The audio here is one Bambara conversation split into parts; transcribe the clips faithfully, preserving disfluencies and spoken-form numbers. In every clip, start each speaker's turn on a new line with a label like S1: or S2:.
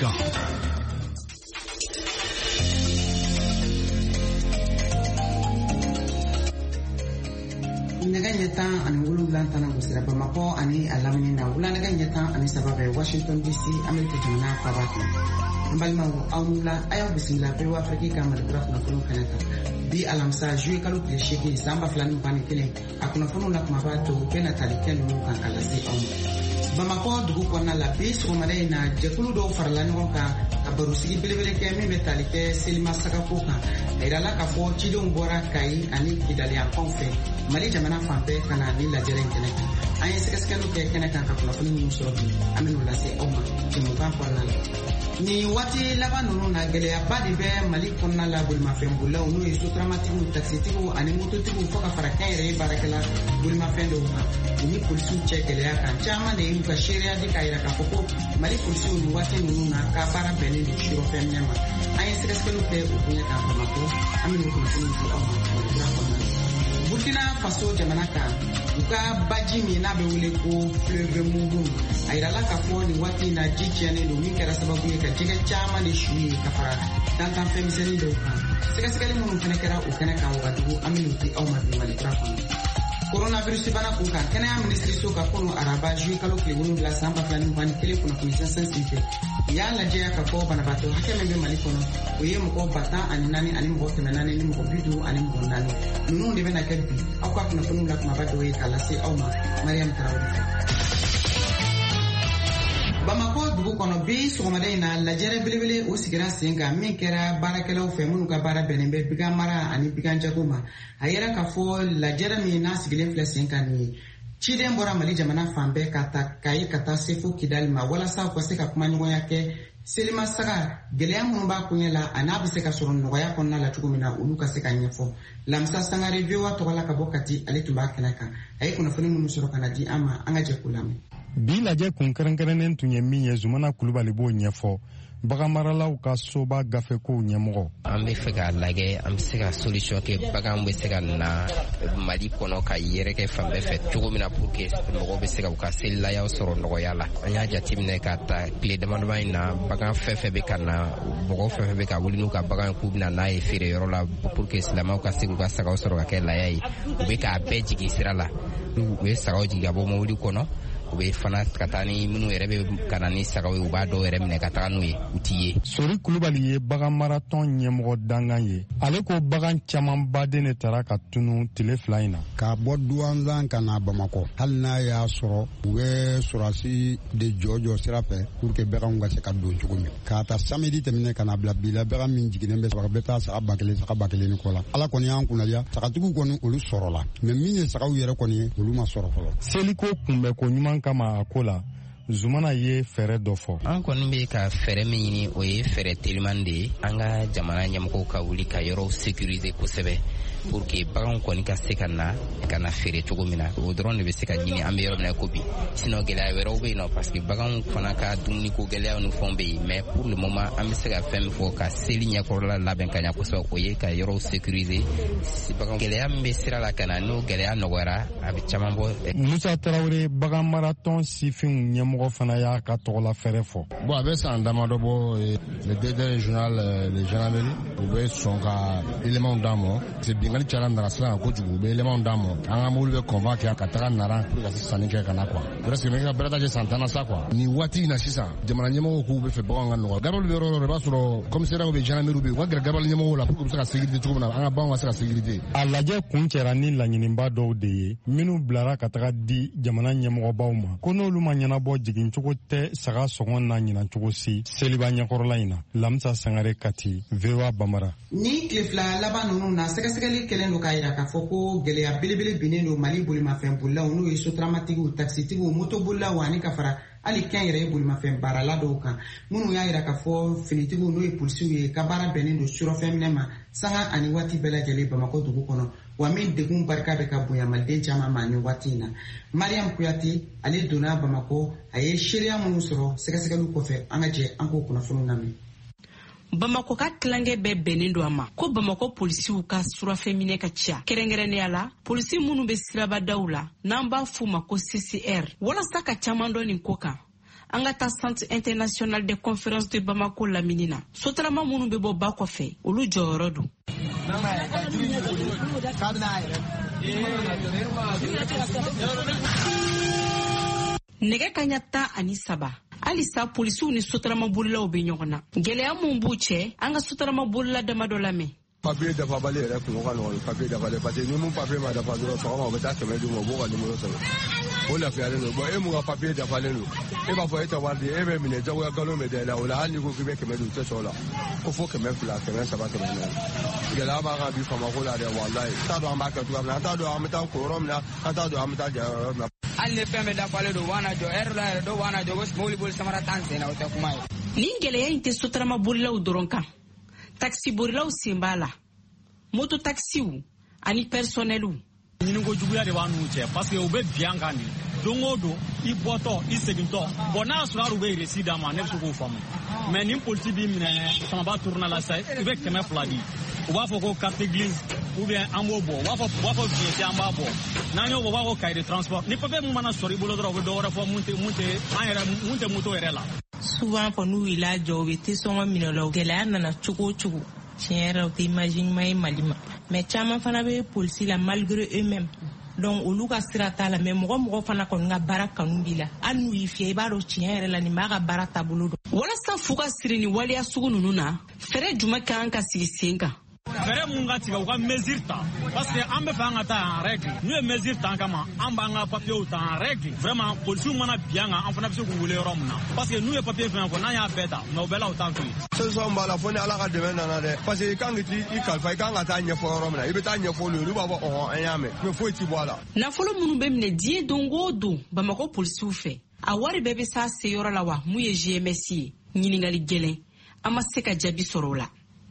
S1: com.
S2: Naga nyatan ani wulula tana gusira Bamako ani alamini na wula naga nyatan ani sababe Washington D C America jamana fabata mbalma awula ayaw bismillah pe wa faki kamal graf na kono kanata bi alamsa juye kalu ke sheki samba flani pani kele akuna fono na kumabato pena taliken mu kan kalasi on Bamako dugu konna la bi so mare na jekulu do farlani honka abaru sigi belebele ke me metalike selima saka foka irala ka fo chidon bora kai ani kidali ya konfe mali jamana fampe kana ni la jere keneka ay sekeskelu ke keneka ka kula funi muso amenu la se oma kimuka konna ni wati laba nunu na gele ya badi be mali konna la bulma fembula unu isu traumatiku taxitiku ani mototiku foka farakaire barakela bulma fendo ha ni kulsu chekele ya kan chama ne imka sheria di kaira ka foko mali kulsu ni wati nunu na ka bara bene di shiro femnyama ay sekeskelu ke ukunya ka Bamako amenu kulsu ni oma Burkina Faso jamana kan uka baji mi na be wule ko fleuve mungu ayirala ka fo ni wati na jichene do min kera sababu ye ka jige chama ni shuyi ka fara dan kan femiseni do kan sika sika ni mun kana kera o kana kan watu aminuti au ma bi wali trafa coronavirus bana ko kan kana ministry so ka kono araba juyi kalo ke wonu la samba flani bani kele kuna kunisa sensitive ya la je ka ko bana bato hakeme be mali kono o ye mo bata ani nani ani mo ko nani ni mo bidu ani mo nani nunu de bena kedbi akwa kuna kono la kuma bato ye kala se auma Mariam Traoré Bamako dugu kono bi sogomade na la jere belebele o sigira senga min kera barakelaw fe munu ka bara benembe biga mara ani biga jaguma ayera ka fo la jere mi na sigile fle senga ni Chiden bora mali jamana fambe kata kai kata sefu kidal ma wala sa ko se ka kuma nyoya yake selima saga geleya mun ba kunyela anabi se ka soro noya konna la tugumina uluka se ka nyefo lamsa sanga review wa to wala ka bokati ale tumba kanaka ay kuna funi mun soro kana di ama anga je kulame
S3: bi laje kun karankarenen tunye minye zumana kulubali bo nyefo bagamaralaw ka soba gafe ko nyemgo
S4: ambe fega lage am sega solution ke bagam be sega na mali kono ka yere ke fambe fe tugumina pour que mo be sega ka sella ya soro no yala anya jatimne ka ta clé de manwa ina bagam fe fe be kana mo fe fe be ka wulinu ka bagam ku na na e fere yoro la pour que islama ka segu ka sega soro ka la yayi be ka beji ki sirala we sagaw ji gabo mo wuli kono ube fana katani minu erebe kanani sagawe uba do ere mine katanu ye utiye
S3: sori kulubali ye bagan marathon nyemgo dangan ye ale ko bagan caman baden ne tara ka tunu tile fila ina
S5: ka bɔ duwanzan kana Bamako hali n'a y'a sɔrɔ u bɛ sɔrɔsi de jɔjɔ sira fɛ pour que baganw ka se ka don cogo min k'a ta samedi tɛmɛnen kana bila bi la bagan min jiginnen bɛ sɔrɔ bɛ taa saga ba kelen saga ba kelen ni kɔ la ala kɔni y'an kunnadiya sagatigiw kɔni olu sɔrɔla mais min ye sagaw yɛrɛ kɔni ye olu ma sɔrɔ fɔlɔ
S3: seliko kunbɛ ko ɲuman kama a ko la Zumana ye fɛrɛ dɔ fɔ
S4: an kɔni bɛ ka fɛrɛ min ɲini o ye fɛrɛ teliman de ye an ka jamana ɲɛmɔgɔw ka wuli ka yɔrɔw sécuriser kosɛbɛ pour que baganw kɔni ka se ka na ka na feere cogo min na o dɔrɔn de bɛ se ka ɲini an bɛ yɔrɔ min na ko bi sinon gɛlɛya wɛrɛw bɛ yen nɔ parce que baganw fana ka dumuniko gɛlɛyaw ni fɛnw bɛ yen mais pour le moment an bɛ se ka fɛn min fɔ ka seli ɲɛkɔrɔla labɛn ka ɲɛ kosɛbɛ o ye ka yɔrɔw sécuriser bagan gɛlɛya min bɛ sira la ka na n'o gɛlɛya nɔgɔyara a bɛ caman bɔ.
S3: Musa Tarawele bagan marathon sifinw ɲɛmɔgɔ fana y'a ka tɔgɔla fɛrɛ fɔ.
S6: Bon a bɛ san damadɔ bɔ le directeur régional de gendarmerie u bɛ sɔn ka éléments d'an ma c'est bingali cayara nara sisan kojugu u bɛ éléments d'an ma an ka mobili bɛ convoi kɛ ka taga Nara pour que ka sanni kɛ ka na quoi presque mɛ ka bɛrɛta kɛ san tan na sa quoi nin waati in na sisan jamana ɲɛmɔgɔw k'u bɛ fɛ baganw ka nɔgɔ gabali bɛ yɔrɔ o yɔrɔ i b'a sɔrɔ commissariat bɛ gendarmerie bɛ yen u ka gɛrɛ gabali ɲɛmɔgɔw la pour que u bɛ se ka sécurité cogo min na an ka baganw ka se ka sécurité.
S3: A lajɛ kun cɛra ni laɲiniba dɔw de ye minnu bilara ka taga di jamana ɲɛmɔgɔbaw ma ko n'olu ma ɲɛnabɔ jigincogo tɛ saga sɔngɔn na ɲinancogo si seliba ɲɛkɔrɔla in na Lamsa Sangare Kati V O A Bamara.
S2: Ni tile fila laban ninnu na sɛgɛsɛgɛli kɛlen don k'a jira k'a fɔ ko gɛlɛya belebele binnen don Mali bolimafɛn bolilaw n'o ye sotaramatigiw taxitigiw motobolilaw ani ka fara hali kɛn yɛrɛ ye bolimafɛn baarala dɔw kan minnu y'a jira k'a fɔ finitigiw n'o ye polisiw ye ka baara bɛnnen don surɔfɛn minɛ ma sanga ani waati bɛɛ lajɛlen Bamako dugu kɔnɔ wa min degun barika bɛ ka bonya maliden caman ma ni waati in na. Mariam Kuyate ale donna Bamako a ye seereya minnu sɔrɔ sɛgɛsɛgɛliw kɔfɛ an ka jɛ an k'o kunnafoniw lamɛn.
S7: Bamako ka tilankɛ bɛɛ bɛnnen don a ma ko Bamako polisiw ka surafɛn minɛ ka ca kɛrɛnkɛrɛnnenya la polisi minnu bɛ sirabadaw la n'an b'a f'u ma ko C C R walasa ka caman dɔn nin ko kan an ka taa Centre International de Conférence de Bamako lamini na. Sotarama minnu bɛ bɔ ba kɔfɛ olu jɔyɔrɔ don. Nɛgɛ kaɲa tan ani saba halisa polisiw ni sotarama bolilaw bɛ ɲɔgɔn na. Gɛlɛya mun b'u cɛ an ka sotarama bolila dama dɔ lamɛn.
S1: Papier dafabali yɛrɛ kungo ka nɔgɔn papier dafalen parce que ni mun papier ma dafa dɔrɔn sɔgɔma u bɛ taa kɛmɛ di ma u b'o ka numéro sɛbɛn o lafiyalen don bon e mun ka papier dafalen don e b'a fɔ e tɛ wari di e bɛ minɛ jagoya nkalon bɛ da i la o la hali n'i ko k'i bɛ kɛmɛ di u tɛ sɔn o la ko fo kɛmɛ fila kɛmɛ saba kɛmɛ naani gɛlɛya b'a kan bi faamako la dɛ walayi t'a dɔn an b'a kɛ cogoya min na an t'a dɔn an bɛ taa ko yɔrɔ min na an t'a dɔn an bɛ taa ja yɔrɔ min na.
S8: Hali ni fɛn bɛ dafalen don u b'an jɔ ɛri la yɛrɛ dɔw b'an jɔ ko mobili boli samara t'an sen na o tɛ kuma ye.
S7: Nin gɛlɛya in tɛ sotarama bolilaw dɔrɔn kan taxi bolilaw sen b'a la. Moto taxiw ani personnelu
S9: ɲiniko juguya de b'a n'u cɛ parce que u bɛ biyan kan de don o don i bɔtɔ i segintɔ bon n'a sɔrɔ u bɛ resi d'a ma ne bɛ se k'o faamu mais ni polisi b'i minɛ fanaba tourna la sa i bɛ kɛmɛ fila di u b'a fɔ ko carte grise ou bien an b'o bɔ u b'a fɔ u b'a fɔ fiɲɛti an b'a bɔ n'an y'o bɔ u b'a fɔ cahier de transport ni papier mun mana sɔrɔ i bolo dɔrɔn u bɛ dɔ wɛrɛ fɔ mun tɛ mun tɛ an yɛrɛ mun tɛ moto yɛrɛ la.
S10: Souvent quand nous il a jɔ u bɛ te sɔngɔ minɛ la gɛlɛya nana cogo o cogo. Tiɲɛ yɛrɛ o tɛ imagine ma ye Mali ma mais caman fana bɛ polisi la malgré eux-mêmes donc olu ka sira t'a la mais mɔgɔ mɔgɔ fana kɔni ka baara kanu b'i la hali n'u y'i fiyɛ i b'a dɔn tiɲɛ yɛrɛ la nin b'a ka baara taabolo dɔn.
S7: Walasa fu ka siri ni waleya sugu ninnu na fɛɛrɛ jumɛn ka kan ka sigi sen kan.
S9: Fɛɛrɛ mun ka tigɛ u ka mesure ta parce que an bɛ fɛ an ka taa en règle n'u ye mesure ta an kama an b'an ka papiers ta en règle vraiment polisiw mana biyan kan an fana bɛ se k'u wele yɔrɔ min na parce que n'u ye papier fɛn fɔ n'an y'a bɛɛ ta mais o bɛɛ la o t'an to yen.
S1: Solution b'a la fo ni Ala ka dɛmɛ nana dɛ parce que i kan ka t'i kalifa i kan ka taa ɲɛfɔ yɔrɔ min na i bɛ taa ɲɛfɔ olu ye olu b'a fɔ ɔhɔn an y'a mɛn mais foyi t'i bɔ a la.
S7: Nafolo minnu bɛ minɛ diɲɛ don o don Bamako polisiw fɛ a wari bɛɛ bɛ s'a se yɔrɔ la wa mun ye G M S ye ɲininkali gɛlɛn an ma se ka jaabi sɔrɔ o la.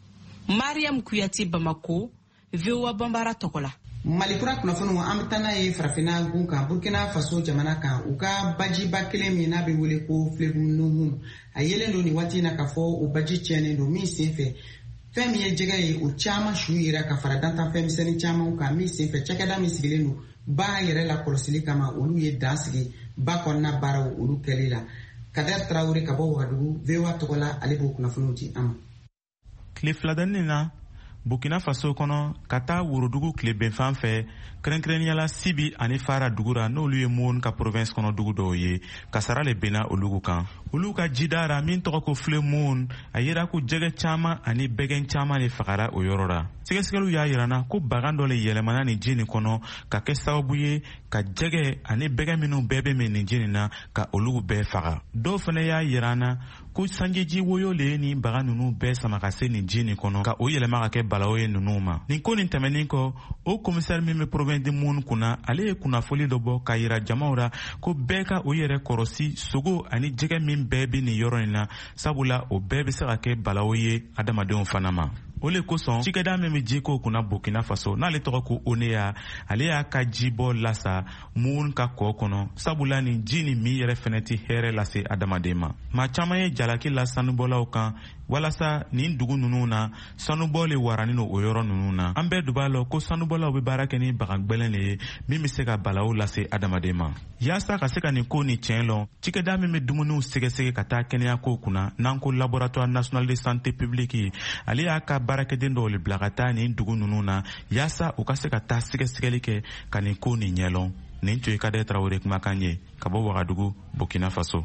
S7: Mariam Kuyate Bamako, V O A Bambara Tokola.
S2: Malikura kunnafoniw an bɛ taa n'a ye farafinna gun kan Burkina Faso jamana kan u ka bajiba kelen min n'a bɛ wele ko Fleuve Nouhoum a yelen don nin waati in na k'a fɔ o baji tiɲɛnen don min senfɛ fɛn min ye jɛgɛ ye o caman su yira ka fara dantanfɛn misɛnnin camanw kan min senfɛ cakɛda min sigilen don ba yɛrɛ la kɔlɔsili kama olu ye dan sigi ba kɔnɔna baaraw olu kɛli la. Kader Traoré ka bɔ Wagadugu, V O A Togola ale b'o kunnafoniw di an ma.
S11: Tile filadanni na Burkina Faso kɔnɔ ka taa Worodugu tilebɛnfan fɛ kɛrɛnkɛrɛnniyala Sibi ani Fara dugura n'olu ye Mon ka province kɔnɔ dugu dɔw ye kasara le benna olugu kan. Olu ka jidara min tɔgɔ ko Fleuve Mon a yira ko jɛgɛ caman ani bɛgɛn caman le fagara o yɔrɔ la. Sɛgɛsɛgɛliw y'a yirana ko bagan dɔ le yɛlɛmana nin ji nin kɔnɔ ka kɛ sababu ye ka jɛgɛ ani bɛgɛn minnu bɛɛ bɛ min nin ji nin na ka olugu bɛɛ faga. Dɔw fana y'a yirana ko sanjeji woyo le ye nin bagan ninnu bɛɛ sama ka se nin ji nin kɔnɔ ka o yɛlɛma ka kɛ balawo ye ninnu ma. Nin ko nin tɛmɛnin kɔ o commissaire min bɛ province de Mun kunna ale ye kunnafoli dɔ bɔ ka yira jamaw la ko bɛɛ ka o yɛrɛ kɔrɔsi sogo ani jɛgɛ min bɛɛ bɛ nin yɔrɔ in na sabula o bɛɛ bɛ se ka kɛ balawo ye adamadenw fana ma. O le kosɔn cikɛda min bɛ ji ko kunna Burkina Faso n'ale tɔgɔ ko Oneya ale y'a ka jibɔ lasa Mun ka kɔ kɔnɔ sabula nin ji ni min yɛrɛ fɛnɛ tɛ hɛrɛ lase adamaden ma. Maa caman ye jalaki la sanubɔlaw kan walasa nin dugu ninnu na sanubɔ le waranin o yɔrɔ ninnu na. An bɛɛ dub'a lɔ ko sanubɔlaw bɛ baara kɛ ni bagan gbɛlɛn le ye min bɛ se ka balawu lase adamaden ma. Yaasa ka se ka nin ko ni tiɲɛ lɔn cikɛda min bɛ dumuniw sɛgɛsɛgɛ ka taa kɛnɛya ko kunna n'an ko laboratoire national de santé publique ale y'a ka baarakɛden dɔw le bila ka taa nin dugu ninnu na yaasa u ka se ka taa sɛgɛsɛgɛli kɛ ka nin ko nin ɲɛlɔn. Nin tun ye Kader Traoré kumakan ye ka bɔ Wagadugu, Burkina Faso.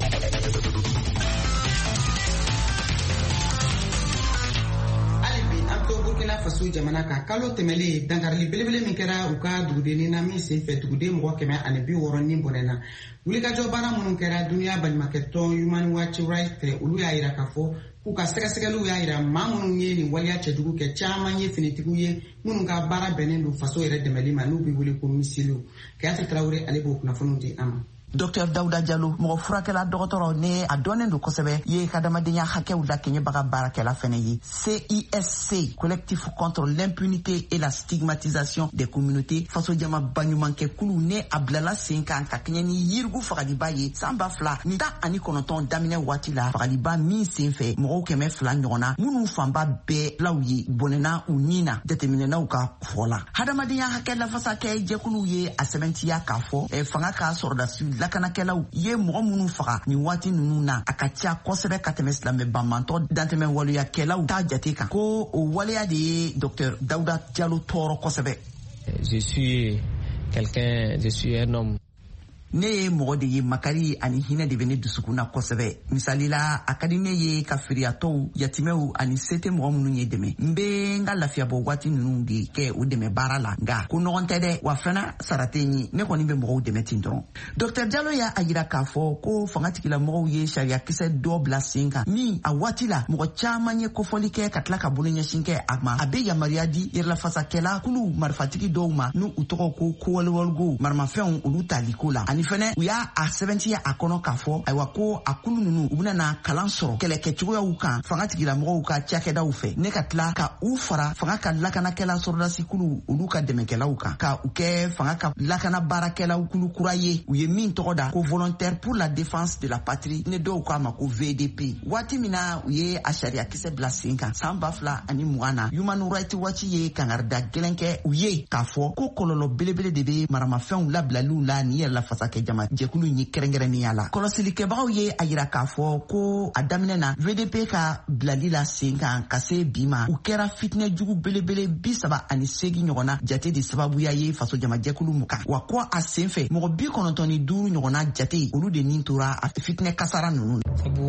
S2: Burkina Faso jamana kan kalo tɛmɛlen dankarili belebele min kɛra u ka dugudennin na min senfɛ duguden mɔgɔ kɛmɛ ani bi wɔɔrɔ ni bɔnɛna wulikajɔ baara minnu kɛra duniya baɲumankɛtɔn Human Rights fɛ olu y'a yira k'a fɔ k'u ka sɛgɛsɛgɛliw y'a yira maa minnu ye nin waleya cɛjugu kɛ caman ye finitigiw ye minnu ka baara bɛnnen don faso yɛrɛ dɛmɛli ma n'u bɛ wele ko misiliw. Kayate Traoré ale b'o kunnafoniw di an ma.
S12: Docteur Daouda Diallo mɔgɔ furakɛla dɔgɔtɔrɔ ne a dɔnnen don kosɛbɛ ye hadamadenya hakɛw la kɛɲɛbaga baarakɛla fɛnɛ ye. C I S C collectif contre l'impunité et la stigmatisation des communautés faso jama baɲumankɛ kulu ne a bilala sen kan ka kɛɲɛ ni yirigu fagaliba ye san ba fila ni tan ani kɔnɔntɔn daminɛ waati la fagaliba min senfɛ mɔgɔw kɛmɛ fila ɲɔgɔnna minnu fanba bɛɛ law ye bɔnɛna u nin na jateminɛnaw ka fɔ la. Hadamadenya hakɛ lafasakɛ jɛkuluw ye a sɛbɛntiya k'a fɔ fanga k'a sɔrɔdasi lakanakɛlaw ye mɔgɔ minnu faga nin waati ninnu na a ka ca kosɛbɛ ka tɛmɛ silamɛ banbantɔ dantɛmɛ waleyakɛlaw t'a jate kan ko o waleya de ye Docteur Daouda Diallo tɔɔrɔ kosɛbɛ.
S13: Je suis quelqu'un, je suis un homme.
S12: Ne ye mɔgɔ de ye makari ani hinɛ de bɛ ne dusukun na kosɛbɛ. Misali la a ka di ne ye ka feereyatɔw yatimɛw ani se tɛ mɔgɔ minnu ye dɛmɛ. N bɛ n ka lafiyabɔ waati ninnu de kɛ o dɛmɛ baara la nka ko ɲɔgɔn tɛ dɛ wa fana sara tɛ n ye ne kɔni bɛ mɔgɔw dɛmɛ ten dɔrɔn. Docteur Diallo y'a jira k'a fɔ ko fanga tigilamɔgɔw ye sariyakisɛ dɔ bila sen kan min a waati la mɔgɔ caman ye kofɔli kɛ ka tila ka bolo ɲɛsin kɛ a ma. A bɛ yamaruya di yɛrɛlafasakɛla kulu marifatigi dɔw ma n'u tɔgɔ ko kowaliwaligo maramafɛnw olu taliko la. Ani fɛnɛ u y'a a sɛbɛntiya a kɔnɔ k'a fɔ ayiwa ko a kulu ninnu u bɛna kalan sɔrɔ kɛlɛkɛcogoyaw kan fanga tigilamɔgɔw ka cakɛdaw fɛ ne ka tila ka u fara fanga ka lakanakɛla sɔrɔdasi kulu olu ka dɛmɛkɛlaw kan ka u kɛ fanga ka lakana baarakɛlaw kulu kura ye u ye min tɔgɔ da ko volontaire pour la défense de la patrie ne dɔw k'a ma ko V D P. Waati min na u ye a sariyakisɛ bila sen kan san ba fila ani mugan na Human Rights Watch ye kangarida gɛlɛn kɛ u ye k'a fɔ ko kɔlɔlɔ belebele de bɛ maramafɛnw labilaliw la ni yɛrɛlafasakɛ jama jɛkulu ye kɛrɛnkɛrɛnnenya la. Kɔlɔsilikɛbagaw ye a yira k'a fɔ ko a daminɛ na V D P ka bilali la sen kan ka se bi ma u kɛra fitinɛ jugu belebele bi saba ani segin ɲɔgɔnna jate de sababuya ye faso jama jɛkulu mu kan wa ko a sen fɛ mɔgɔ bi kɔnɔntɔn ni duuru ɲɔgɔnna jate olu de nin tora a fitinɛ kasara ninnu.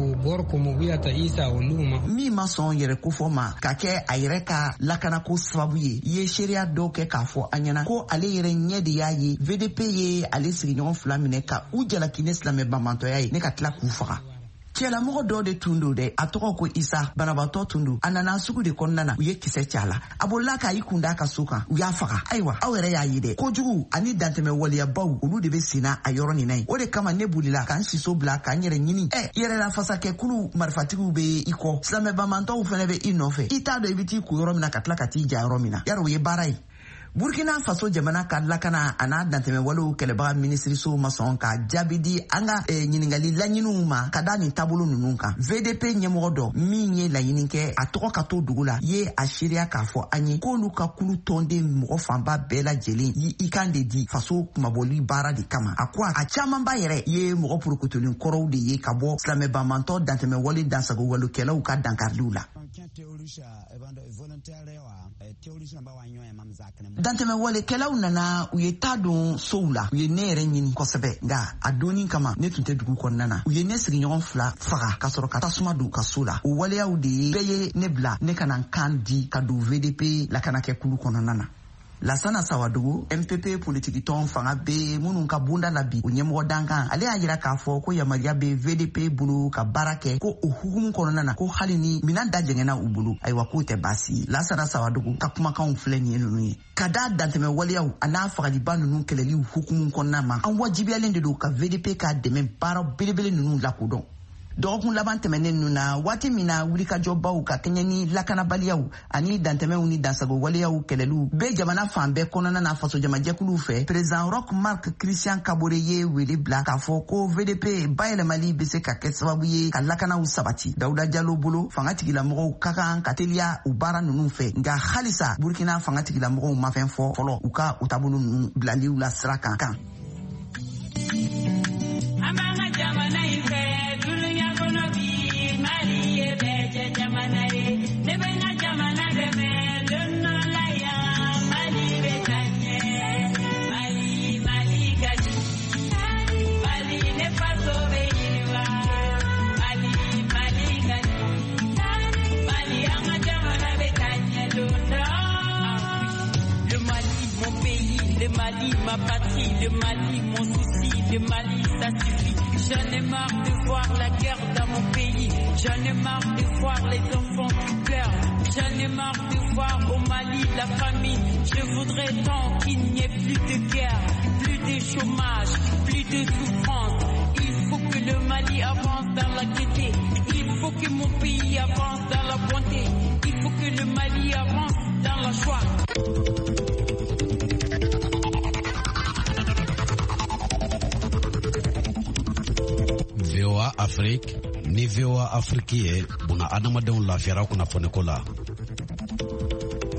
S12: Min ma sɔn yɛrɛ kofɔ ma ka kɛ a yɛrɛ ka lakanako sababu ye i ye seereya dɔw kɛ k'a fɔ an ɲɛna ko ale yɛrɛ ɲɛ de y'a ye V D P ye ale sigiɲɔgɔn fila minɛ ka u jalaki ne silamɛ banbantɔya ye ne ka tila k'u faga. Cɛlamɔgɔ dɔw de tun do dɛ a tɔgɔ ko Isa banabatɔ tun do a nana sugu de kɔnɔna na u ye kisɛ ci a la a bolila k'a y'i kun da a ka so kan u y'a faga. Ayiwa aw yɛrɛ y'a ye dɛ kojugu ani dantɛmɛ waleyabaw olu de bɛ senna a yɔrɔ nin na ye o de kama ne bolila k'an siso bila k'an yɛrɛ ɲini ɛ yɛrɛlafasakɛkulu marifatigiw bɛ i kɔ silamɛ banbantɔw fɛnɛ bɛ i nɔfɛ i t'a dɔn i bɛ t'i ko yɔrɔ min na ka tila ka t'i ja yɔrɔ min na yarɔ o ye baara ye. Burkina Faso jamana ka lakana a n'a dantɛmɛ walew kɛlɛbaga minisiriso ma sɔn ka jaabi di an ka eh, ɲiningali laɲiniw ma ka da nin taabolo ninnu kan. V D P ɲɛmɔgɔ dɔ min ye laɲini kɛ a tɔgɔ ka to dugu la ye a seereya k'a fɔ an ye k'olu ka kulu tɔnden mɔgɔ fanba bɛɛ lajɛlen yi i kan de di faso kumabɔli baara de kama. A ko a camanba yɛrɛ ye mɔgɔ purukutulen kɔrɔw de ye ka bɔ silamɛ banbantɔ dantɛmɛ wale dansago walekɛlaw ka dankariliw la. Dantɛmɛ walekɛlaw nana u ye taa don sow la u ye ne yɛrɛ ɲini kosɛbɛ nka a donni kama ne tun tɛ dugu kɔnɔna na u ye ne sigiɲɔgɔn fila faga ka sɔrɔ ka tasuma don u ka so la o waleyaw de ye bɛɛ ye ne bila ne kana kan di ka don V D P lakanakɛkulu kɔnɔna na. Lassana Sawadogo M P P politiki tɔn fanga bɛ minnu ka bunda la bi o ɲɛmɔgɔ dankan ale y'a jira k'a fɔ ko yamaruya bɛ V D P bolo ka baara kɛ ko o hukumu kɔnɔna na ko hali ni minɛn da jɛngɛnna u bolo ayiwa k'o tɛ baasi ye. Lassana Sawadogo ka kumakanw filɛ nin ye ninnu ye ka da dantɛmɛ waleyaw a n'a fagaliba ninnu kɛlɛliw hukumu kɔnɔna ma an wajibiyalen de don ka V D P ka dɛmɛ baara belebele ninnu lakodɔn. Dɔgɔkun laban tɛmɛnen ninnu na waati min na wulikajɔbaw ka kɛɲɛ ni lakanabaliyaw ani dantɛmɛw ni dansago waleyaw kɛlɛliw bɛ jamana fan bɛɛ kɔnɔna na faso jamajɛkuluw fɛ Président Roch Marc Christian Kabore ye wele bila k'a fɔ ko V D P bayɛlɛmali bɛ se ka kɛ sababu ye ka lakanaw sabati. Dawuda Diallo bolo fanga tigilamɔgɔw ka kan ka teliya u baara ninnu fɛ nka halisa Burkina fanga tigilamɔgɔw ma fɛn fɔ fɔlɔ u ka u taabolo ninnu bilaliw la sira kan kan.
S14: Le Mali, ma patrie, le Mali, mon souci, le Mali, ça suffit. J'en ai marre de voir la guerre dans mon pays. J'en ai marre de voir les enfants qui pleurent. J'en ai marre de voir au Mali la famine. Je voudrais tant qu'il n'y ait plus de guerre, plus de chômage, plus de souffrance. Il faut que le Mali avance dans la gaieté. Il faut que mon pays avance dans la bonté. Il faut que le Mali avance dans la joie.
S15: V O A Afrique ni V O A Afrique ye buna adamadenw lafiyara kunnafoni ko la.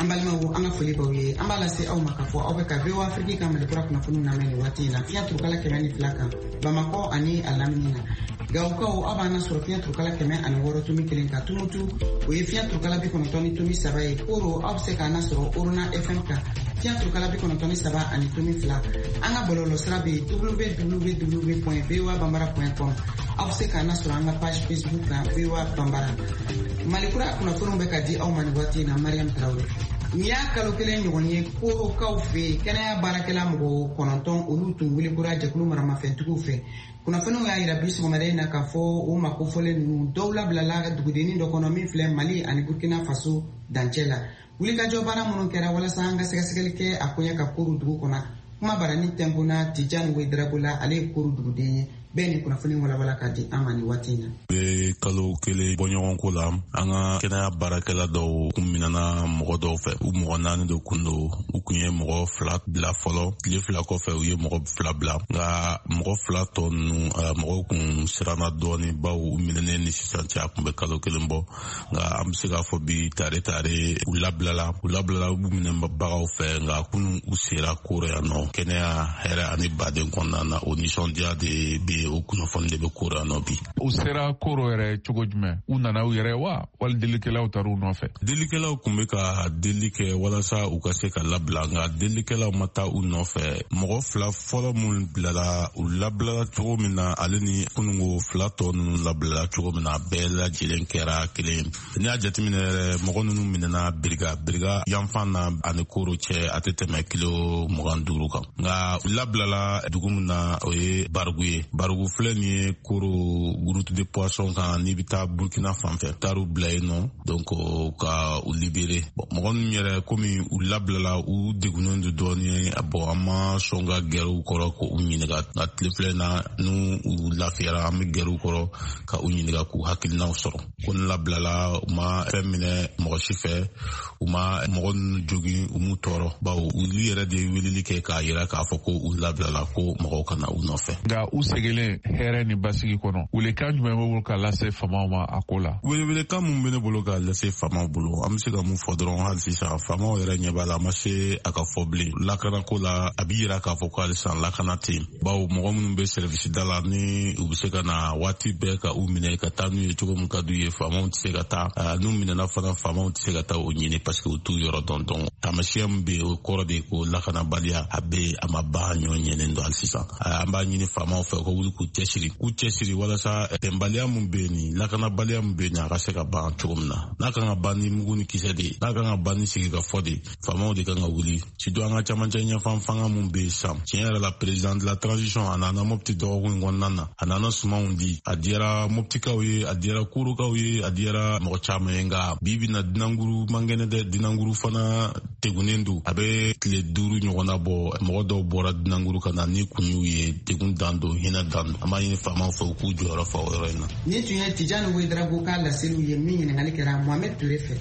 S2: an balimaw an ka foli baw ye an b'a lase aw ma k'a fɔ aw bɛ ka V O A Afrique ka Mali kura kunnafoni lamɛn nin waati in na fiɲɛ turukala kɛmɛ ni fila kan Bamakɔ ani a lamini na Gawukaw aw b'an sɔrɔ fiɲɛ turukala kɛmɛ ani wɔɔrɔ tumi kelen ka Tumutu o ye fiɲɛ turukala bi kɔnɔntɔn ni tumi saba ye Koro aw bɛ se k'an sɔrɔ Orona F M kan fiɲɛ turukala bi kɔnɔntɔn ni saba ani tumi fila an ka bɔlɔlɔ sira bɛ w w w point v o a bambara point com aw bɛ se k'an sɔrɔ an ka page Facebook kan V O A Bambara Mali kura kunnafoniw bɛ ka di aw ma nin waati in na Mariam Tarawele N'i y'a kalo kelen ɲɔgɔn ye Korokaw fɛ kɛnɛya baarakɛla mɔgɔ kɔnɔntɔn olu tun weelekora jɛkulu maramafɛntigiw fɛ kunnafoniw y'a yira bi sɔgɔmada in na k'a fɔ o makofɔlen ninnu dɔw labilala dugudennin dɔ kɔnɔ min filɛ Mali ani Burkina Faso dancɛ la wulikajɔ baara minnu kɛra walasa an ka sɛgɛsɛgɛli kɛ a koɲɛ ka Koro dugu kɔnɔ kuma barani tɛnkunna Tijani Wederagola ale ye Koro duguden ye bɛɛ ni kunnafoni walawala ka di an ma nin waati in na.
S16: Bɛ kalo kelen bɔɲɔgɔn ko la an ka kɛnɛya baarakɛla dɔw kun minɛna mɔgɔ dɔw fɛ u mɔgɔ naani de kun don u kun ye mɔgɔ fila bila fɔlɔ tile fila kɔfɛ u ye mɔgɔ fila bila nka mɔgɔ fila tɔ ninnu mɔgɔw kun siranna dɔɔni baw u minɛnen ni sisan cɛ a kun bɛ kalo kelen bɔ nka an bɛ se k'a fɔ bi tare tare u labilala u labilala u minɛbagaw fɛ nka kunu u sera Koro yan nɔ kɛnɛya hɛrɛ ani baden kɔnɔna na o nisɔndiya de bɛ o kunnafoni de bɛ Koro yan nɔ bi.
S17: U sera Koro yɛrɛ cogo jumɛn u nana u yɛrɛ wa wali delikɛlaw taar'u nɔfɛ.
S16: Delikɛlaw kun bɛ ka deli kɛ walasa u ka se ka labila nka delikɛlaw ma taa u nɔfɛ mɔgɔ fila fɔlɔ minnu bilala u labilala cogo min na ale ni kununko fila tɔ ninnu labilala cogo min na bɛɛ lajɛlen kɛra kelen n'i y'a jateminɛ yɛrɛ mɔgɔ ninnu minɛna biriga biriga yanfan na ani Koro cɛ a tɛ tɛmɛ kilo mugan duuru kan nka u labilala dugu min na o ye Barugu ye Barugu filɛ nin ye Koro route de poisson kan n'i bɛ taa Burkina fanfɛ taar'u bila yen nɔ donc ka u libéré mɔgɔ ninnu yɛrɛ komi u labilala u degunnen don dɔɔni bon an ma sɔn ka gɛrɛ u kɔrɔ ko u ɲininka nka tile filɛ na n'u u lafiyara an bɛ gɛrɛ u kɔrɔ ka u ɲininka k'u hakilinaw sɔrɔ ko ni labilala u ma fɛn minɛ mɔgɔ si fɛ u ma mɔgɔ ninnu jogin u m'u tɔɔrɔ bawo olu yɛrɛ de ye weleli kɛ k'a jira k'a fɔ ko u labilala ko mɔgɔw kana u nɔfɛ.
S17: Nka u seginlen hɛrɛ ni basigi kɔnɔ welekan jumɛn bɛ bolo ka lase famaw ma a ko la.
S16: Welewelekan mun bɛ ne bolo ka lase famaw bolo an bɛ se ka mun fɔ dɔrɔn hali sisan famaw yɛrɛ ɲɛ b'a la a ma se a ka fɔ bilen lakanako la a bɛ yira k'a fɔ ko hali sisan lakana tɛ yen bawo mɔgɔ minnu bɛ service da la ni u bɛ se ka na waati bɛɛ ka u minɛ ka taa n'u ye cogo min ka d'u ye famaw tɛ se ka taa n'u minɛna fana famaw tɛ se ka taa o ɲini parce que u t'u yɔrɔ dɔn dɔn taamasiyɛn min bɛ yen o kɔrɔ de ye ko lakanabaliya a bɛ a ma ban ɲɔ ɲɛnen don hali sisan an b'a ɲini famaw fɛ ko wuli k'u cɛsiri k'u cɛsiri walasa bɛnbaliya min bɛ yen nin lakanabaliya min bɛ yen a ka se ka ban cogo min na n'a kan ka ban ni mugu ni kisɛ de ye n'a kan ka ban ni sigi ka fɔ de famaw de kan ka wuli surtout an ka camancɛ ɲɛfan fanga min bɛ yen sisan tiɲɛ yɛrɛ la président de la transition a nana Mopti dɔgɔkun in kɔnɔna na a nana sumanw di a diyara Moptikaw ye a diyara Korokaw ye a diyara mɔgɔ caman ye nka bi bi na Dinanguru mangɛnɛ dɛ Dinanguru fana degunnen don a bɛ tile duuru ɲɔgɔnna bɔ mɔgɔ dɔw bɔra Dinanguru ka na ni kun y'u ye degun dan don hinɛ dan don an b'a ɲini famaw fɛ u k'u jɔyɔrɔ fa o yɔrɔ in na.
S2: Ni tun ye Tijani Wederago ka laseliw ye min ɲininkali kɛra Mohamed Ture fɛ.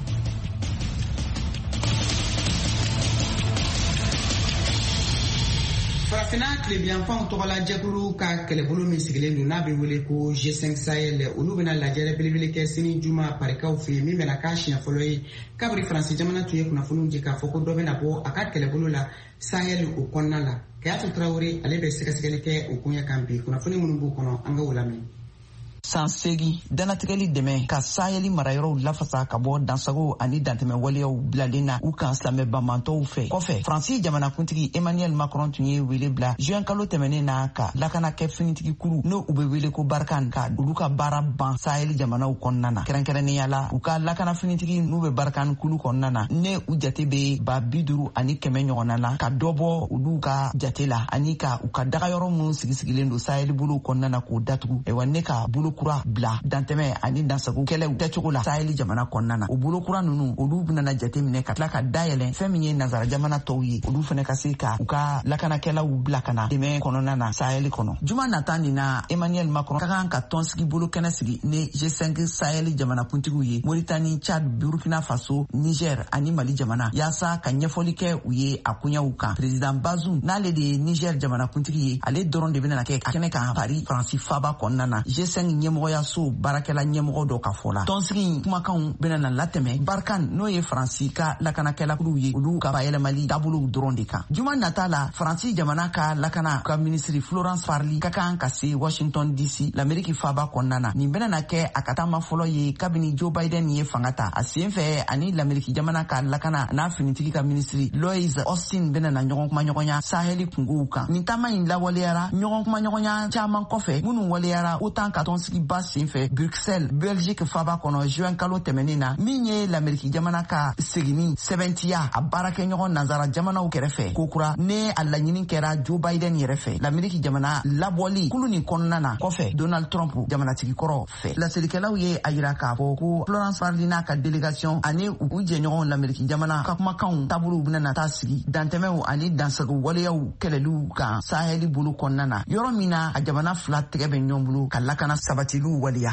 S2: Farafina tilebiyanfanw tɔgɔla jɛkulu ka kɛlɛbolo min sigilen don n'a bɛ wele ko G cinq Sahel olu bɛna lajɛrɛ belebele kɛ sini juma parikaw fɛ yen min bɛna k'a siɲɛ fɔlɔ ye kabiri Faransi jamana tun ye kunnafoniw di k'a fɔ ko dɔ bɛna bɔ a ka kɛlɛbolo la Sahel o kɔnɔna la Kayatu Tarawele ale bɛ sɛgɛsɛgɛli kɛ o koɲɛ kan bi kunnafoni minnu b'u kɔnɔ an ka o lamɛn.
S12: san segi danatigɛli dɛmɛ ka sahɛli marayɔrɔw lafasa ka bɔ dansago ani dantɛmɛ waleyaw bilalen na u kan silamɛbamantɔw fɛ kɔfɛ faransi jamanakuntigi Emmanuel Macron tun ye wele bila juin kalo tɛmɛnen na ka lakanakɛ finitigi kuru n'o u bɛ wele ko Barkan ka olu ka baara ban sahɛli jamanaw kɔnɔna na kɛrɛnkɛrɛnnenya la u ka lakana finitigi n'u bɛ Barkan kulu kɔnɔna na ne u jate bɛ ba bi duuru ani kɛmɛ ɲɔgɔnna la ka dɔ bɔ olu ka jate la ani ka u ka dagayɔrɔ minnu sigisigilen don sahɛli bolo kɔnɔna na k'o datugu ewa ne ka bolo kura bila dantɛmɛ ani dansago kɛlɛw kɛcogo la sahɛli jamana kɔnɔna na o bolo kura ninnu olu bɛna jate minɛ ka tila ka dayɛlɛ fɛn min ye nazara jamana tɔw ye olu fana ka se ka u ka lakanakɛlaw bila ka na dɛmɛ kɔnɔna na sahɛli kɔnɔ juma nata nin na Emmanuel Macron ka kan ka tɔnsigi bolo kɛnɛ sigi ni G cinq sahɛli jamanakuntigiw ye Mauritanie, Tchad, Burkina Faso, Niger ani Mali jamana yaasa ka ɲɛfɔli kɛ u ye a koɲɛw kan président Bazoum n'ale de ye Niger jamanakuntigi ye ale dɔrɔn de bɛna kɛ a kɛnɛ kan Paris Faransi faaba kɔnɔna na G cinq ɲɛmɔgɔya so baarakɛla ɲɛmɔgɔ dɔ ka fɔ la. tɔnsigi kumakanw bena na latɛmɛ Barkan n'o ye Faransi ka lakanakɛlakulu ye olu ka bayɛlɛmali taabolow dɔrɔn de kan. Juma nata la Faransi jamana ka lakana ka ministri Florence Parly ka kan ka se Washington D C l'Amérique faba kɔnɔna na. Nin bena na kɛ a ka taama fɔlɔ ye kabini Joe Biden ye fanga ta. A sen fɛ ani l'Amérique jamana ka lakana n'a finitigi ka ministri Louise Austin bena na ɲɔgɔn kuma ɲɔgɔnya Saheli kungow kan. Nin taama in lawaleyara ɲɔgɔn kuma ɲɔgɔnya caman kɔfɛ minnu waleyara autant ka tɔnsigiba sen fɛ Bruxelles Belgique faba kɔnɔ juin kalo tɛmɛnen na min ye l'Amérique jamana ka segini sɛbɛntiya a baarakɛɲɔgɔn nanzara jamanaw kɛrɛfɛ kokura ne a laɲini kɛra Joe Biden yɛrɛ fɛ. L'Amérique jamana labɔli kulu nin kɔnɔna na kɔfɛ Donald Trump jamanatigi kɔrɔ fɛ. Lasirikɛlaw ye a yira k'a fɔ ko Florence Parly n'a ka délégation ani u jɛɲɔgɔn l'Amérique jamana ka kumakanw taabolow bena na taa sigi dantɛmɛw ani dansago waleyaw kɛlɛliw kan Saheli bolo kɔnɔna na yɔrɔ min na a jamana fila tɛgɛ bɛ ɲɔgɔn bolo ka lakana sabatiliw waleya.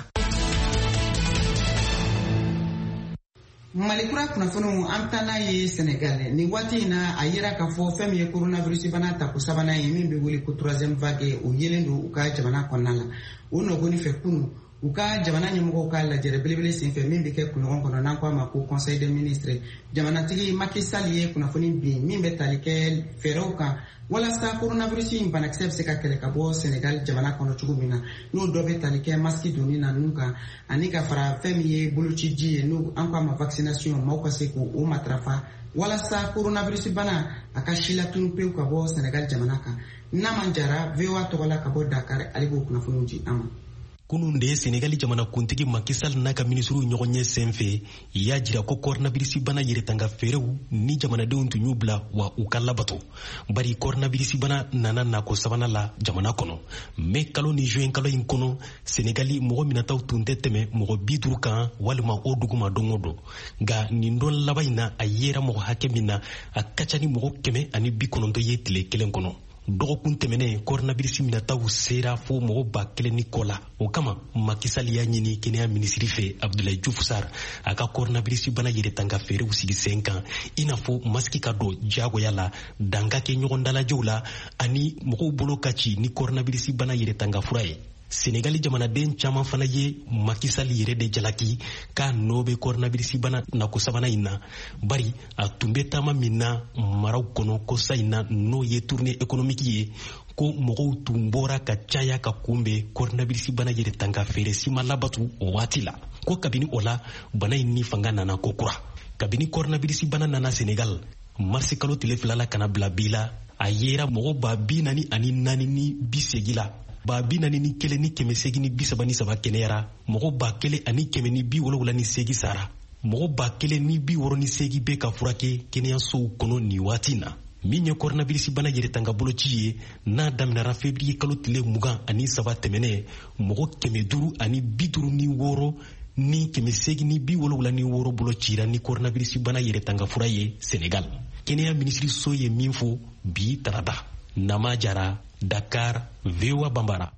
S2: Malikura kunnafoniw an taa n'a ye Senegal ni waati in na a yira k'a fɔ fɛn min ye coronavirus bana tako sabanan ye min bɛ wele ko troisième vague o yelen don u ka jamana kɔnɔna la. O nɔgɔni fɛ kunu u ka jamana ɲɛmɔgɔw ka lajɛrɛ belebele senfɛ min bɛ kɛ kunɲɔgɔn kɔnɔ n'an ko a ma ko conseil des ministres. Jamanatigi Macky Sall ye kunnafoni bin min bɛ tali kɛ fɛɛrɛw kan walasa coronavirus in banakisɛ bɛ se ka kɛlɛ ka bɔ Senegal jamana kɔnɔ cogo min na n'o dɔ bɛ tali kɛ masque donni na ninnu kan ani ka fara fɛn min ye boloci ji ye n'o an ko a ma vaccination maaw ka se k'o matarafa walasa coronavirus bana a ka si latunu pewu ka bɔ Senegal jamana kan. N'a man jara V O A tɔgɔ la ka bɔ Dakar ale b'o kunnafoniw di an ma.
S18: kunun de Senegali jamana kuntigi Macky Sall n'a ka ministru ɲɔgɔn ɲɛ sen fɛ y'a jira ko coronavirus bana yɛrɛtanga fɛɛrɛw ni jamanadenw tun y'u bila wa u ka labato. Bari coronavirus bana nana nako sabanan la jamana kɔnɔ. Mais kalo ni juin kalo in kɔnɔ Senegali mɔgɔ minataw tun tɛ tɛmɛ mɔgɔ bi duuru kan walima o duguma don o don. Nka nin don laban in na a yera mɔgɔ hakɛ min na a ka ca ni mɔgɔ kɛmɛ ani bi kɔnɔntɔn ye tile kelen kɔnɔ. Dɔgɔkun tɛmɛnen coronavirus minataw sera fo mɔgɔ ba kelen ni kɔ la. O kama Macky Sall y'a ɲini kɛnɛya minisiri fɛ Abdoulaye Diouf Sarr a ka coronavirus bana yɛrɛtanga fɛɛrɛw sigi sen kan i n'a fɔ masiki ka don diyagoya la dan ka kɛ ɲɔgɔn dalajɛw la ani mɔgɔw bolo ka ci ni coronavirus bana yɛrɛtanga fura ye. Senegali jamanaden caman fana ye Macky Sall yɛrɛ de jalaki k'a nɔ bɛ coronavirus bana nako sabanan in na. Bari a tun bɛ taama min na maraw kɔnɔ kosa in na n'o ye tournée économique ye ko mɔgɔw tun bɔra ka caya ka kunbɛn coronavirus bana yɛrɛtanga fɛɛrɛ si ma labatu o waati la. Ko kabini o la bana in ni fanga nana ko kura. Kabini coronavirus bana nana Senegal marsi kalo tile fila la kana bila bi la a yera mɔgɔ ba bi naani ani naani ni bi segi la. Ba bi naani ni kelen ni kɛmɛ segi ni bi saba ni saba kɛnɛyara mɔgɔ ba kelen ani kɛmɛ ni bi wolonwula ni segi sara mɔgɔ ba kelen ni bi wɔɔrɔ ni segi bɛ ka furakɛ kɛnɛyasow kɔnɔ nin waati na. Min ye coronavirus bana yɛrɛtanga boloci ye n'a daminɛra février kalo tile mugan ani saba tɛmɛnɛ mɔgɔ kɛmɛ duuru ani bi duuru ni wɔɔrɔ ni kɛmɛ segi ni bi wolonwula ni wɔɔrɔ bolo cira ni coronavirus bana yɛrɛtanga fura ye Senegal. Kɛnɛya minisiri so ye min fɔ bi tarata. Nama Jara, Dakar, V O A Bambara.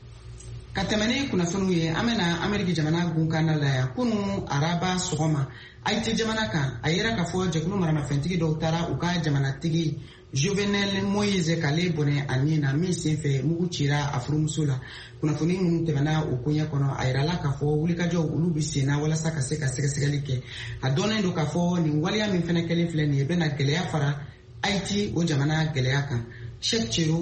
S2: Ka tɛmɛ ni kunnafoniw ye an bɛna Amérique jamana gunkanda la yan kunun araba sɔgɔma Haïti jamana kan a yera k'a fɔ jɛkulu maramafɛntigi dɔw taara u ka jamanatigi Jovenel Moïse k'ale bɔnɛ a nin na min senfɛ mugu cira a furumuso la. Kunnafoni minnu tɛmɛna o koɲɛ kɔnɔ a yirala k'a fɔ wulikajɔw olu bi senna walasa ka se ka sɛgɛsɛgɛli kɛ. A dɔnnen don k'a fɔ nin waleya min fɛnɛ kɛlen filɛ nin ye bɛna gɛlɛya fara Haïti o jamana gɛlɛya kan.
S19: This is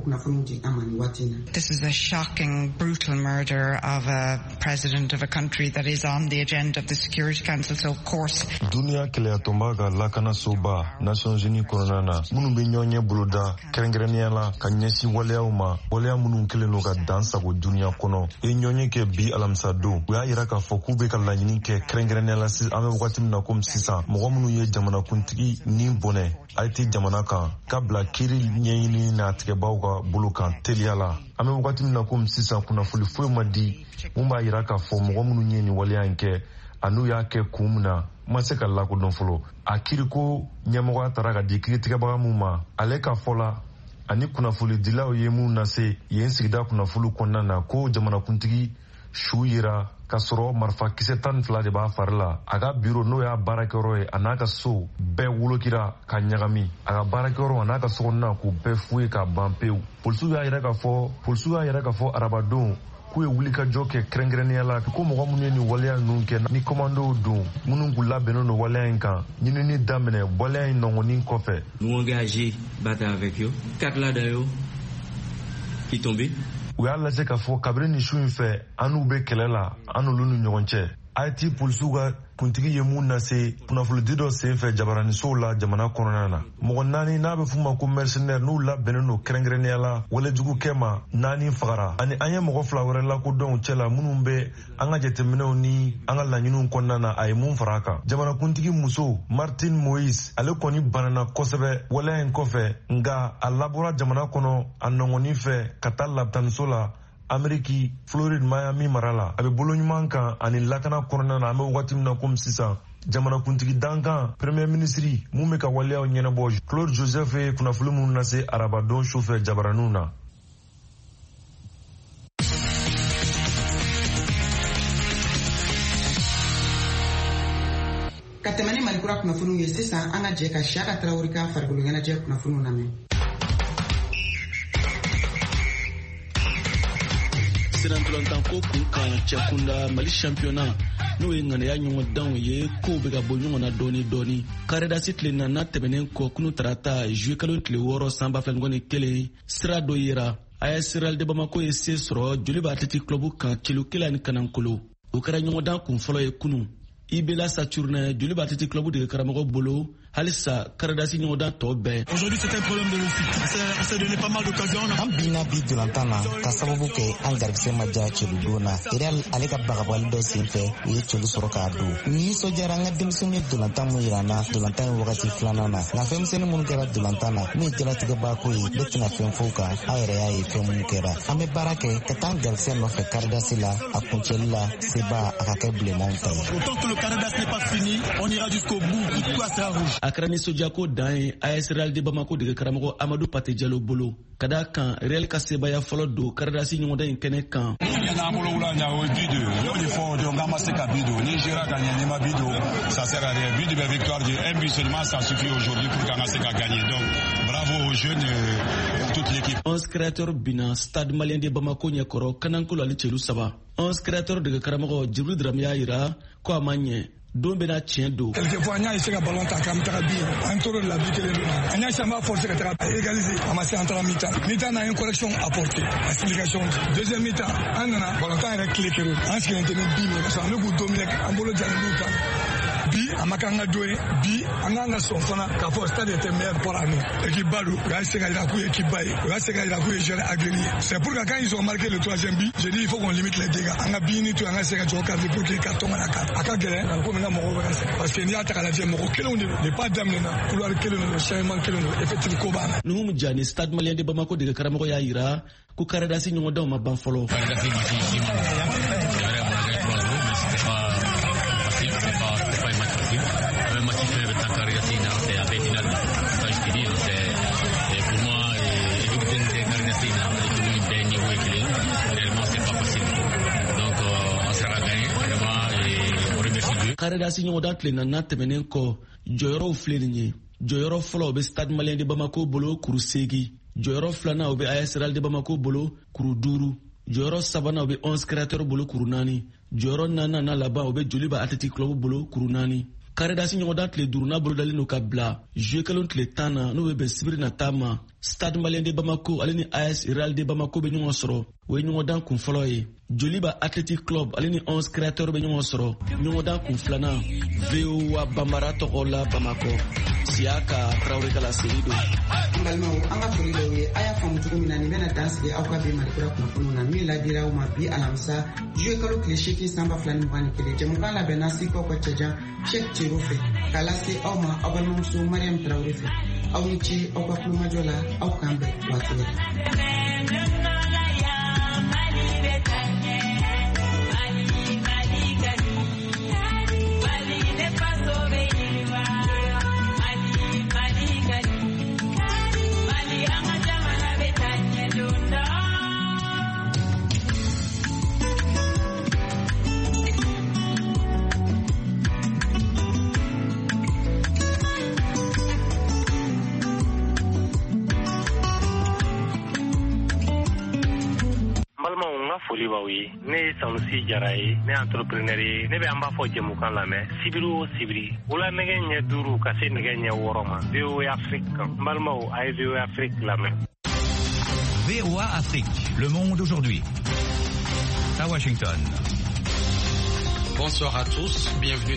S19: a shocking, brutal murder of a president of a country that is on the agenda of the Security Council, so of course...
S20: Dunia kelea tombaga lakana soba, Nations Unies koronana, munu benyonye buluda, kerengrenia la, kanyesi walea uma, walea munu keleno ka dansa ko dunia kono, e nyonye ke bi alamsado, wea iraka foku beka lanyini ke kerengrenia la sis, ame wakati mna kum sisa, mwa munu ye jamana kuntiki ni bone, aiti jamana ka, kabla kiri nye ni na atikebao ka bulu kan teliala. Ame wakati mna kum sisa kuna fulifuyo madi, mumba iraka fo mwa munu nye ni walea nke, anu ya ke kumna, maseka lako donfolo. Akiri ko nyamwa taraka di kritikaba muma, aleka fola, ani kuna fuli dila oyemu nase, yen sigida kuna fulu kona na ko jamana kuntigi, shuyira, kasoro marfa kisetan fila de ba farla aga biro no ya barakero e anaka so be wulokira ka nyagami aga barakero anaka so na ku be fuye ka bampeu polsu ya ira ka fo polsu ya ira ka fo arabadon k'u ye wulikajɔ kɛ kɛrɛnkɛrɛnnenya la ko mɔgɔ minnu ye nin waleya ninnu kɛ ni kɔmandow don minnu k'u labɛnnen don waleya in kan ɲinini daminɛ waleya in nɔgɔnin kɔfɛ.
S21: Nous engagés battre avec eux. Quatre là d'ailleurs qui tombé.
S20: U y'a lase k'a fɔ kabini nin su in fɛ an n'u bɛ kɛlɛ la an n'olu ni ɲɔgɔn cɛ. A T polisiw ka kuntigi ye mun lase kunnafolidi dɔ senfɛ jabaranisow la jamana kɔnɔna na. Mɔgɔ naani n'a bɛ f'u ma ko mercenaire n'u labɛnnen don kɛrɛnkɛrɛnnenya la walejugukɛ ma naani fagara ani an ye mɔgɔ fila wɛrɛ lakodɔnw cɛ la minnu bɛ an ka jateminɛw ni an ka laɲiniw kɔnɔna na a ye mun fara a kan. Jamanakuntigi muso Martin Moïse ale kɔni banana kosɛbɛ waleya in kɔfɛ nka a labɔra jamana kɔnɔ a nɔgɔnin fɛ ka taa labitaniso la Ameriki Floride Miami mara la. A bɛ bolo ɲuman kan ani lakana kɔnɔna na an bɛ wagati min na komi sisan jamanakuntigi dankan premier ministre mun bɛ ka waleyaw ɲɛnabɔ Claude Joseph ye kunnafoni minnu lase arabadon sufɛ jabaraniw na.
S2: Ka tɛmɛ ni Malikura kunnafoniw ye sisan an ka jɛ ka Siyaka Tarawele ka farikolo ɲɛnajɛ kunnafoniw lamɛn.
S22: Sirantulantan ko kun kan cɛkunda Mali championnat n'o ye ŋaniya ɲɔgɔn danw ye kow bɛ ka bɔ ɲɔgɔn na dɔɔni dɔɔni. Karedasi tile naaninan tɛmɛnen kɔ kunu tarata juillet kalo tile wɔɔrɔ san ba fila ni kɔni kelen sira dɔ yera A S Real de Bamako ye se sɔrɔ Joliba Athletic Club kan kilo kelen ani kanankolo. O kɛra ɲɔgɔn dan kun fɔlɔ ye kunu. Ibela Saturne Joliba Athletic Club de karamɔgɔ bolo halisa Karedasi ɲɔgɔndan tɔ bɛɛ.
S23: Aujourd'hui c'est un problème de logistique. On s'est donné pas mal d'occasions.
S24: An bina bi dolantan na ka sababu kɛ an garikisɛ ma diya celu don na. Real ale ka bagabali dɔ senfɛ u ye celu sɔrɔ k'a don. Nisɔndiyara an ka denmisɛnw ye dolantan mun yira na dolantan ye wagati filanan na. Nka fɛnmisɛnnin minnu kɛra dolantan na min ye jalatigɛbaako ye ne tɛna fɛn fɔ kan a yɛrɛ y'a ye fɛn minnu kɛra. An bɛ baara kɛ ka taa an garikisɛ nɔfɛ Karedasi la a kuncɛli la seba a ka kɛ bilenmanw ta ye.
S23: Autant que le Karedasi n'est pas fini, on ira jusqu'au bout. Tout sera rouge.
S22: A kɛra nisɔndiyako dan ye A S Real de Bamako de karamɔgɔ Amadou Pate Diallo bolo. Ka d'a kan Real ka sebaya fɔlɔ don Karedasi ɲɔgɔndan in kɛnɛ kan.
S25: N'an bolo wula ɲa o bi do y'o de fɔ donc an ma se ka bi do ni Gérard ka ɲɛ ni ma bi do ça sert à rien. Bi de bɛ victoire de un but seulement ça suffit aujourd'hui pour qu'an ka se ka gagner donc bravo aux jeunes euh, toute l'équipe.
S22: onze créateurs bina Stade Malien de Bamako ɲɛkɔrɔ kanankolo ale celu saba. onze créateurs de karamɔgɔ Djibril Dramé y'a yira ko a ma ɲɛ. Don bena tiɲɛ don.
S23: Quelquefois an y'a essayer ka ballon ta k'an taga bin an tora de la bi kelen don. An y'a essayer an b'a forcer ka taga égaliser a ma se an taara mi-temps. Mi-temps na an ye correction apporter explication deuxième mi-temps an nana ballon tan yɛrɛ tile kɛra an sigilen tɛ ni bin ye parce que an bɛ k'u dominer an bolo jalen d'u kan. Bi a ma k'an ka don ye bi an k'an ka sɔn fana k'a fɔ stade était meilleur pour nous. Équipe ba don u y'a essayer ka jira k'u ye équipe ba ye u y'a essayer ka jira k'u ye joueur aguerri ye. C'est pour que quand ils ont marqué le troisième but je dis il faut qu'on limite les dégâts. An ka bin ni to an ka essayer ka jɔ cadre pour que carton kana k'a a ka gɛlɛn ko min ka mɔgɔw bɛ ka sɛgɛn parce que n'i y'a ta k'a lajɛ mɔgɔ kelenw de don depuis daminɛ na couloir kelen don changement kelen don effectif ko b'a la.
S22: Nuhu Jani Stade Malien de Bamako de karamɔgɔ y'a yira ko Karedasi ɲɔgɔndanw ma ban fɔlɔ. Karedasi ɲɔgɔndan tile naaninan tɛmɛnen kɔ jɔyɔrɔw filɛ nin ye. Jɔyɔrɔ fɔlɔ o bɛ Stade Malien de Bamako bolo kuru seegin. Jɔyɔrɔ filanan o bɛ A S Real de Bamako bolo kuru duuru. Jɔyɔrɔ sabanan o bɛ onze créateurs bolo kuru naani. Jɔyɔrɔ naaninan na laban o bɛ Joliba Athletic Club bolo kuru naani. Karedasi ɲɔgɔndan tile duurunan bolo dalen don ka bila juillet kelen tile tan na n'o bɛ bɛn sibiri nata ma. Stade Malien de Bamako ale ni A S Real de Bamako bɛ ɲɔgɔn sɔrɔ o ye ɲɔgɔndan kun fɔlɔ ye. Joliba Athletic Club ale ni onze créateurs bɛ ɲɔgɔn sɔrɔ ɲɔgɔndan kun filanan V O A Bambara tɔgɔ la Bamako. Siyaka Tarawele ka laseli don.
S2: An balimaw an ka foli dɔw ye a y'a faamu cogo min na nin bɛna dan sigi aw ka bi Malikura kunnafoniw na min ladira aw ma bi alamisa juillet kalo tile seegin san ba fila ni mugan ni kelen jɛmukan labɛnna Sikaw ka cɛjan Cheikh Thierno fɛ k'a lase aw ma aw balimamuso Mariam Tarawele fɛ aw ni ce aw ka kulomajɔ la aw k'an bɛn waati wɛrɛ.
S3: Modiba oui ne Sanusi Jara ye ne entrepreneur ye ne bɛ an b'a fɔ jɛmukan lamɛn sibiri o sibiri wula nɛgɛ ɲɛ duuru ka se nɛgɛ ɲɛ wɔɔrɔ ma V O A Afrique kan n balimaw a ye V O A Afrique lamɛn.
S4: V O A Afrique, le monde aujourd'hui. À Washington.
S5: Bonsoir à tous, bienvenue